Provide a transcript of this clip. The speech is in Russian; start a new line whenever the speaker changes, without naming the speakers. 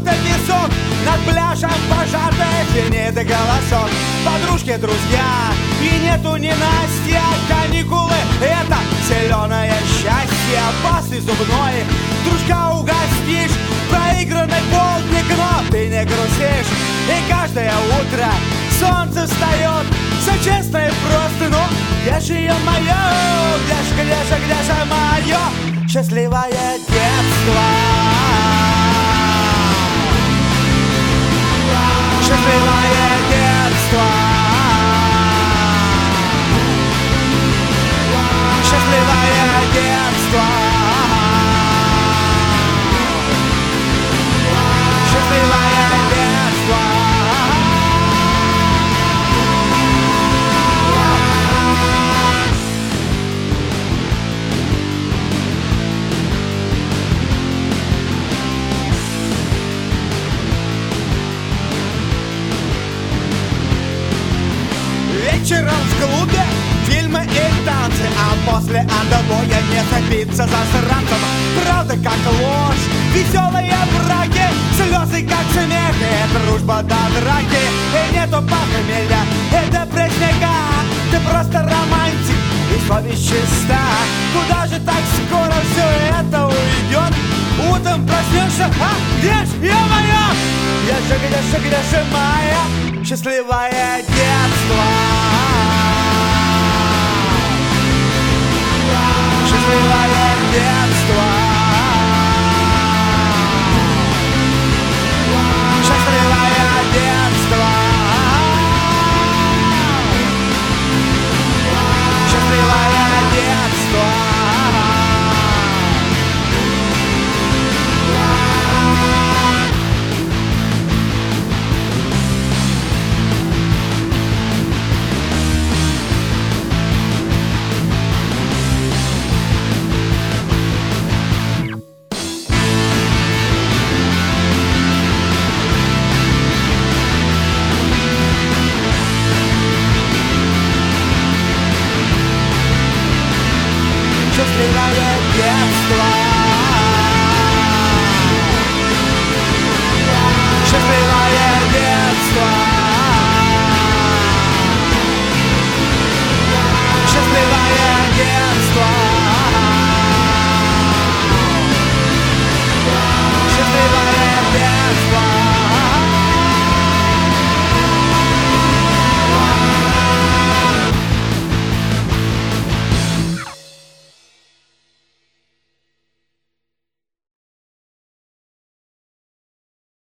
будто песок. Над пляжем пожатые зеленый голосок. Подружки, друзья, и нету ненастья. Каникулы — это зеленое счастье. После зубной дружка угостишь. Проигранный полдник, но ты не грустишь. И каждое утро солнце встает. Все честно и просто, но где же ее мое? Где же мое счастливое детство? Счастливое детство. Счастливое детство. Счастливое детство. Вечером в клубе фильмы и танцы, а после андобоя не забиться за сранцем. Правда как ложь, веселые браки, слезы как смех, и дружба до драки. И нету похмелья, это пресняка, ты просто романтик, и совесть чиста. Куда же так скоро все это уйдет? Утром проснешься, а где ж, ё-моё? Где же моя счастливое детство? Счастливое детство.